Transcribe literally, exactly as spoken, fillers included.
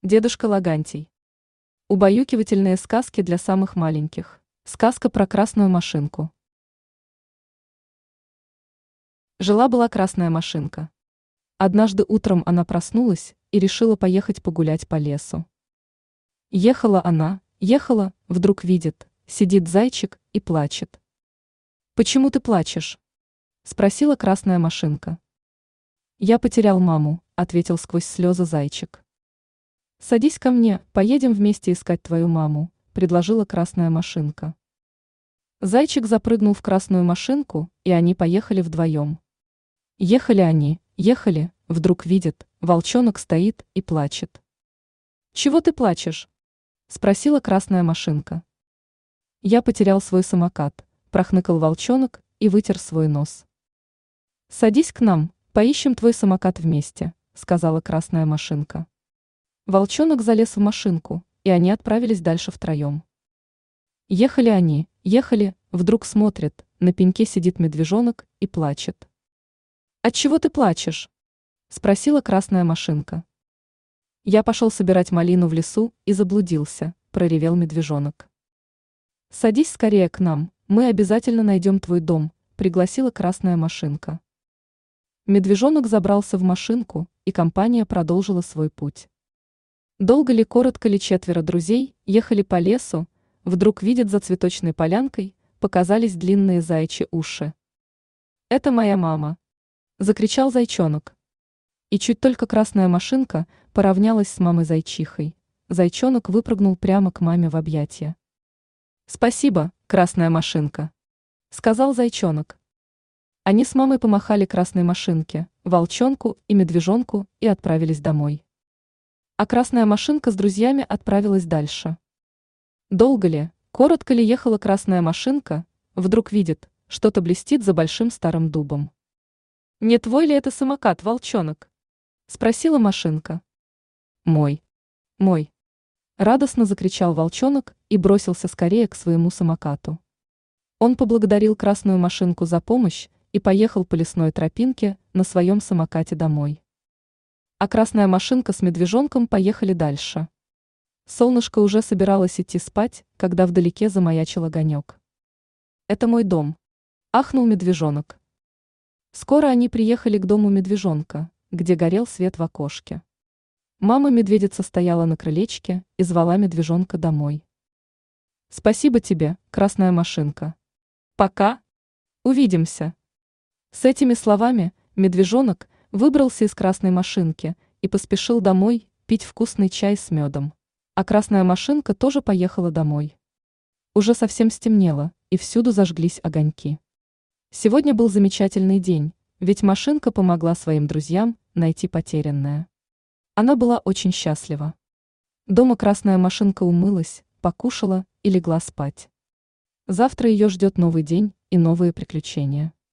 Дедушка Лагантий. Убаюкивательные сказки для самых маленьких. Сказка про красную машинку. Жила-была красная машинка. Однажды утром она проснулась и решила поехать погулять по лесу. Ехала она, ехала, вдруг видит, сидит зайчик и плачет. «Почему ты плачешь?» – спросила красная машинка. «Я потерял маму», – ответил сквозь слезы зайчик. «Садись ко мне, поедем вместе искать твою маму», – предложила красная машинка. Зайчик запрыгнул в красную машинку, и они поехали вдвоем. Ехали они, ехали, вдруг видят, волчонок стоит и плачет. «Чего ты плачешь?» – спросила красная машинка. «Я потерял свой самокат», – прохныкал волчонок и вытер свой нос. «Садись к нам, поищем твой самокат вместе», – сказала красная машинка. Волчонок залез в машинку, и они отправились дальше втроем. Ехали они, ехали, вдруг смотрят, на пеньке сидит медвежонок и плачет. «Отчего ты плачешь?» – спросила красная машинка. «Я пошел собирать малину в лесу и заблудился», – проревел медвежонок. «Садись скорее к нам, мы обязательно найдем твой дом», – пригласила красная машинка. Медвежонок забрался в машинку, и компания продолжила свой путь. Долго ли, коротко ли четверо друзей ехали по лесу, вдруг видят за цветочной полянкой, показались длинные заячьи уши. «Это моя мама!» – закричал зайчонок. И чуть только красная машинка поравнялась с мамой зайчихой, зайчонок выпрыгнул прямо к маме в объятия. «Спасибо, красная машинка!» – сказал зайчонок. Они с мамой помахали красной машинке, волчонку и медвежонку и отправились домой. А красная машинка с друзьями отправилась дальше. Долго ли, коротко ли ехала красная машинка, вдруг видит, что-то блестит за большим старым дубом. «Не твой ли это самокат, волчонок?» – спросила машинка. «Мой, мой!» – радостно закричал волчонок и бросился скорее к своему самокату. Он поблагодарил красную машинку за помощь и поехал по лесной тропинке на своем самокате домой. А красная машинка с медвежонком поехали дальше. Солнышко уже собиралось идти спать, когда вдалеке замаячил огонек. «Это мой дом», – ахнул медвежонок. Скоро они приехали к дому медвежонка, где горел свет в окошке. Мама-медведица стояла на крылечке и звала медвежонка домой. «Спасибо тебе, красная машинка. Пока. Увидимся». С этими словами медвежонок выбрался из красной машинки и поспешил домой пить вкусный чай с медом. А красная машинка тоже поехала домой. Уже совсем стемнело, и всюду зажглись огоньки. Сегодня был замечательный день, ведь машинка помогла своим друзьям найти потерянное. Она была очень счастлива. Дома красная машинка умылась, покушала и легла спать. Завтра ее ждет новый день и новые приключения.